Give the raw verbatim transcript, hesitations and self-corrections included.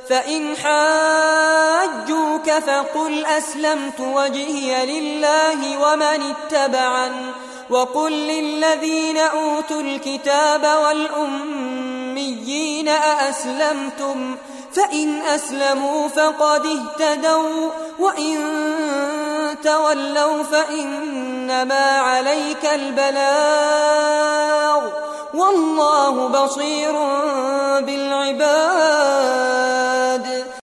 فإن حاجوك فقل أسلمت وجهي لله ومن اتبعن وقل للذين أوتوا الكتاب والأميين أأسلمتم فإن أسلموا فقد اهتدوا وإن تولوا فإنما عليك البلاغ والله بصير بالعباد.